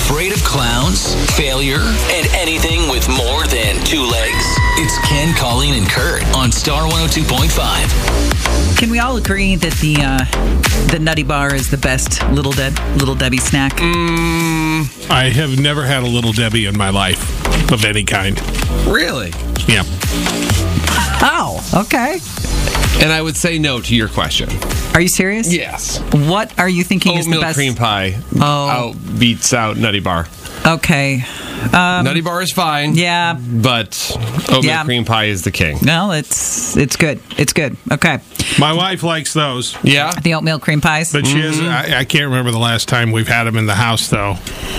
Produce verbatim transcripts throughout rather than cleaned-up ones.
Afraid of clowns, failure, and anything with more than two legs? It's Ken, Colleen, and Kurt on Star one oh two point five. Can we all agree that the uh, the Nutty Bar is the best Little De- Little Debbie snack? Mm, I have never had a Little Debbie in my life of any kind. Really? Yeah. Oh, okay. And I would say no to your question. Are you serious? Yes. What are you thinking is the Oatmeal best? cream pie Oh. out beats out Nutty Bar. Okay. Um, Nutty Bar is fine. Yeah. But oatmeal Yeah. cream pie is the king. Well, it's it's good. It's good. Okay. My wife likes those. Yeah. The oatmeal cream pies. But she has, I, I can't remember the last time we've had them in the house, though.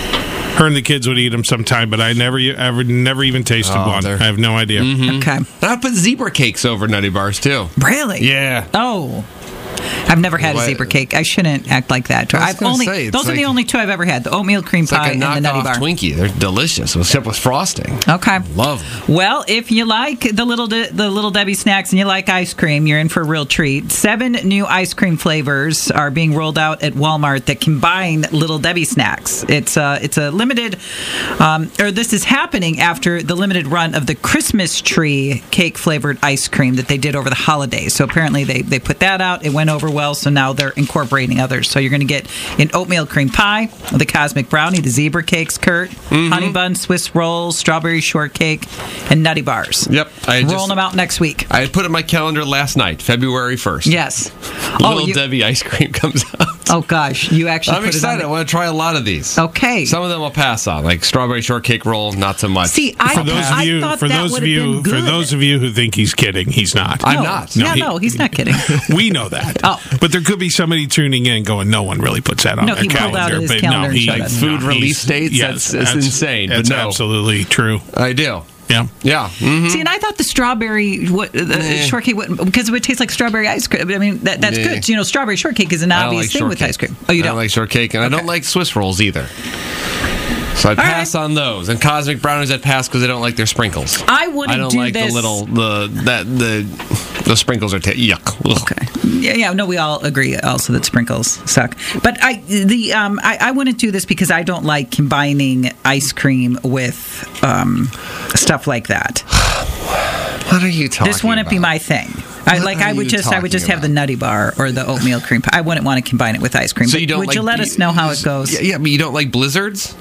Her and the kids would eat them sometime, but I never, ever, never even tasted Oh, one. they're- I have no idea. Okay. And I put zebra cakes over Nutty Bars, too. Really? Yeah. Oh. I've never had What? a zebra cake. I shouldn't act like that. I was I've gonna only say, it's those are the like- only two I've ever had: the oatmeal cream It's pie like a and the Nutty knockoff Bar. Twinkie. They're delicious, except with frosting. Okay. Love them. Well, if you like the little De- the little Debbie snacks and you like ice cream, you're in for a real treat. Seven new ice cream flavors are being rolled out at Walmart that combine Little Debbie snacks. It's a it's a limited, um, or this is happening after the limited run of the Christmas tree cake flavored ice cream that they did over the holidays. So apparently they they put that out. It went over well. So now they're incorporating others. So you're going to get an oatmeal cream pie, the cosmic brownie, the zebra cakes, Kurt, Mm-hmm. honey bun, Swiss rolls, strawberry shortcake, and Nutty Bars. Yep. I Rolling just, them out next week. I had put it in my calendar last night, February first. Yes. Little oh, you, Debbie ice cream comes out. oh gosh, you actually I'm put excited. it I on. want to try a lot of these. The, okay. Some of them I'll pass on, like strawberry shortcake roll, not so much. See, I, For those of I you, thought for that those would of have you, been for good. those of you who think he's kidding, he's not. I'm no. not. No, he- no, he's not kidding. We know that. Oh. But there could be somebody tuning in going, no one really puts that on No, their he pulled calendar. out his but calendar no, and he, showed us. Food no, release he's- dates? Yes, That's- that's insane, but That's no. absolutely true. I do. Yeah. Yeah. Mm-hmm. See, and I thought the strawberry what, the Eh. shortcake would, because it would taste like strawberry ice cream. I mean, that, that's Eh. good. You know, strawberry shortcake is an I don't obvious like thing with shortcake. ice cream. Oh, you I don't? don't like shortcake, and I don't like Swiss rolls either. So I'd All pass right. on those. And cosmic brownies I'd pass because I don't like their sprinkles. I wouldn't I don't do like this. the little the that the the sprinkles are ta- yuck. Ugh. Okay. Yeah, yeah, no, we all agree also that sprinkles suck. But I the um I, I wouldn't do this because I don't like combining ice cream with um stuff like that. What are you talking? This wouldn't be about? my thing. I What like are I would you just I would talking just have the about? Nutty Bar or the oatmeal cream pie. I wouldn't want to combine it with ice cream. So But you don't would like, you let us know how it goes? Yeah, yeah, but you don't like blizzards?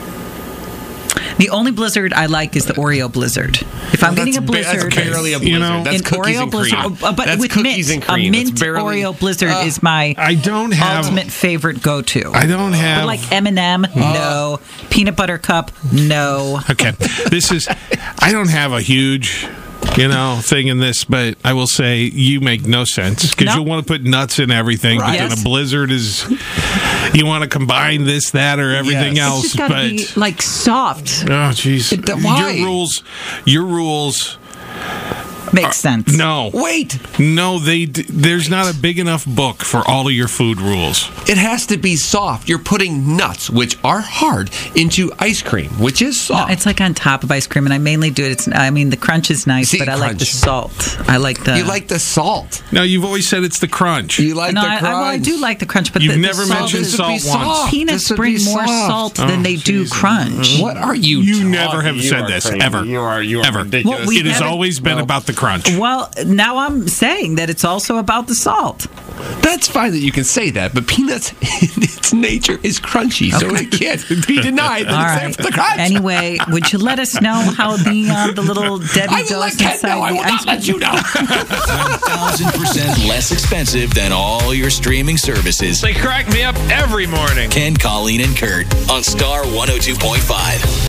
The only Blizzard I like is the Oreo Blizzard. If I'm Well, getting a that's ba- that's Blizzard, barely a You blizzard. know, that's an cookies Oreo and Blizzard, cream. uh, but That's with cookies mint, and cream. a That's mint barely- Oreo Blizzard Uh, is my I don't have. ultimate favorite go-to. I don't have. But like M and M, no. Peanut butter cup, no. Okay, this is. I don't have a huge, you know, thing in this, but I will say you make no sense because No. you want to put nuts in everything. But then Yes. a blizzard is. You want to combine this, that, or everything Yes. else, It's just got to but be like soft. oh, jeez, It- why? your rules, your rules. Makes sense. No, Wait, no, they. d- There's not a big enough book for all of your food rules. it has to be soft. You're putting nuts, which are hard, into ice cream, which is soft. It's like on top of ice cream, and I mainly do it. It's, I mean, the crunch is nice, See, but I like the crunch. salt. I like the. you like the salt. No, you've always said it's the crunch. You like no, the I, I, crunch. well, I do like the crunch, but You've the, the never salt mentioned is, salt This would be once. soft. Peanuts This would bring be more soft. salt than they do crunch. What are you? You talking? never have You said are this, crazy. ever. You are. You are Ever. ridiculous. Well, we It has haven't- always been No. about the crunch. Well, now I'm saying that it's also about the salt. That's fine that you can say that, but peanuts in its nature is crunchy, so it can't be denied that All it's right. there for the crunch. Anyway, would you let us know how the uh, the little Debbie I will goes let Ken inside know. I the will ice not let you know. one thousand percent less expensive than all your streaming services. They crack me up every morning. Ken, Colleen, and Kurt on Star one oh two point five.